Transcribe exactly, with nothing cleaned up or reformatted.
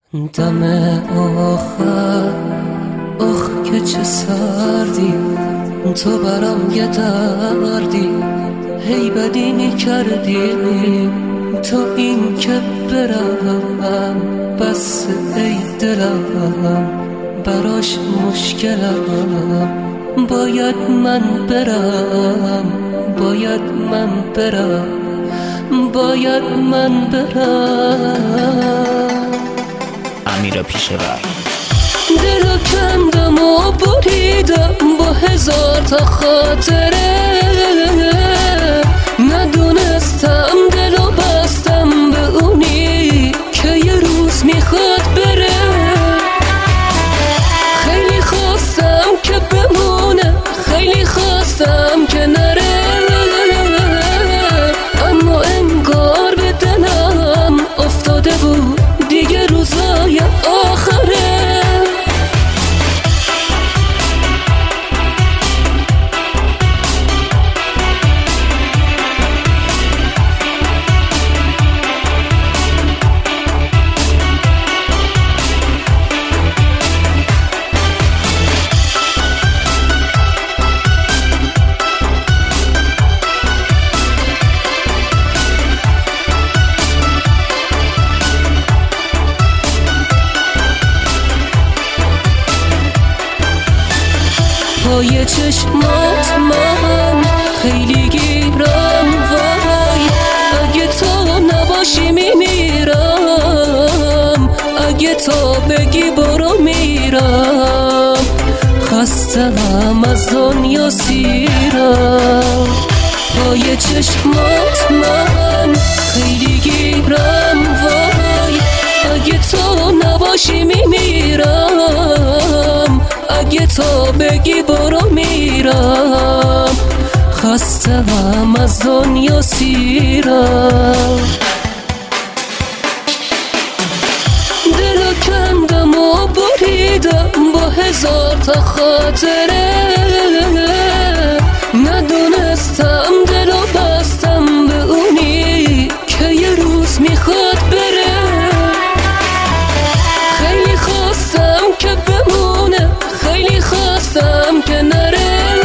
دم آخر آخ که چه سردی، تو برام یه دردی، هی بدینی کردی تو این که برم، بس ای دلم براش مشکلم، باید من برم، باید من برم، باید من برم. امیر پیشور. دلو کندم و بریدم با هزار تا خاطره، ندونستم دلو بستم به اونی که یه روز میخواد بره. خیلی خواستم که بمونه، خیلی خواستم که نره، اما انگار به دلم افتاده بود دیگه روزای آخره. پای چشمات من خیلی گیرم، وای اگه تو نباشی میمیرم، اگه تو بگی برو میرم، خستم از دنیا سیرم. پای چشمات من خیلی گیرم، وای اگه تو نباشی میمیرم، اگه تو بگی برو میرم، خستم از دنیا سیرم. دلو کندم و بریدم با هزار تا خاطره، ندونستم دلو بستم به اونی که یه روز میخواد بره. خیلی خواستم که بمونه، خیلی خواستم که نره،